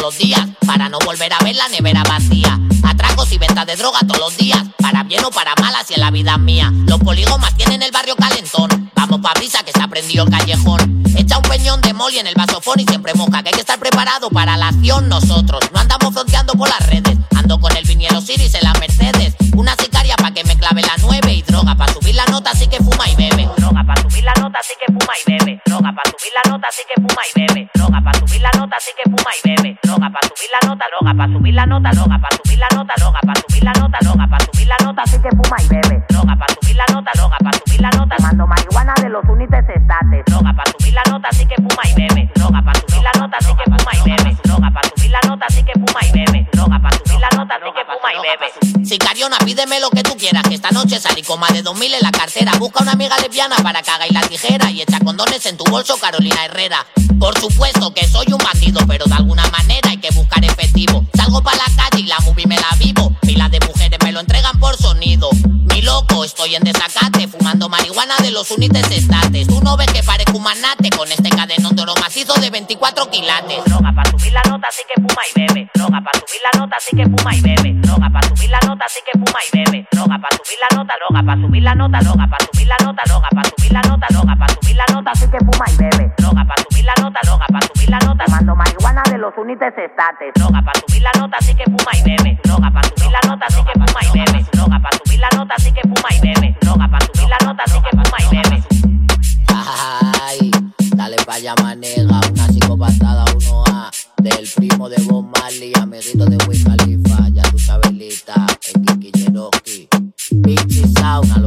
todos los días, para no volver a ver la nevera vacía. Atracos y ventas de droga todos los días, para bien o para mal, así en la vida mía. Los polígomas tienen el barrio calentón, vamos pa' brisa que está prendido el callejón. Echa un peñón de molly en el vasofón y siempre moja, que hay que estar preparado para la acción. Nosotros no andamos fronteando por las redes, ando con el viniero Siris en la Mercedes. Una sicaria pa' que me clave la 9 y droga pa' subir la nota, así que fuma y bebe. Droga pa' subir la nota, así que fuma y bebe. Droga pa' subir la nota, así que fuma y bebe. Droga pa' subir la nota, así que fuma y bebe. Droga pa' subir la nota, droga pa' subir la nota, droga pa' subir la nota, droga pa' subir la nota, droga pa' subir la nota, así que fuma y bebe. Droga pa' subir la nota, droga pa' subir la nota. Mando marihuana de los unites estates. Droga pa' subir la nota, así que fuma y bebe. Droga pa' subir la nota, así que fuma y bebe. Droga pa' subir la nota, así que fuma y bebe. Droga pa' subir la nota, así que fuma y bebe. Sicariona, pídeme lo que tú quieras, que esta noche salí con más de 2000 en la cartera. Busca una amiga lesbiana para que hagáis la tijera y echa condones en tu bolso, Carolina Herrera. Por supuesto que soy un bandido, pero de alguna manera hay que buscar efectivo. Salgo pa' la calle y la movie me la vivo. Pilas de mujeres me lo entregan por sonido. Mi loco, estoy en desacate, fumando marihuana de los unites estates. Tú no ves que parezco un manate con este cadenón de oro macizo de 24 quilates. Droga pa' subir la nota, así que fuma y bebe. Droga pa' subir la nota, así que fuma y bebe. Droga pa' subir la nota, así que fuma y bebe. Droga pa' subir la nota, droga pa' subir la nota, droga pa' subir la nota, droga pa' subir la nota, droga pa' subir la nota, así que fuma y bebe. Droga pa' subir la nota, droga pa' subir la nota. Mando marihuana de los unites estates. Droga pa' subir la nota, así que fuma y bebe. Droga pa' subir la nota, así que fuma y bebe. Droga pa' subir la nota, así que fuma y bebe. Droga pa' subir la nota, así que fuma y bebe. Ay, dale pa' allá, manega, una psicopatada 1A del primo de Bob Marley, amiguito de Wiz Khalifa, ya tú sabes, lista, el Kiki Cherokee, Big Sound.